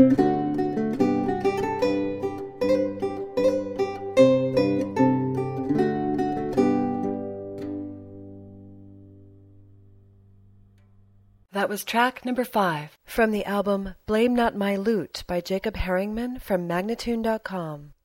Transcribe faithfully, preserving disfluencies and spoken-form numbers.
That was track number five from the album Blame Not My Lute by Jacob Herringman from Magnatune dot com.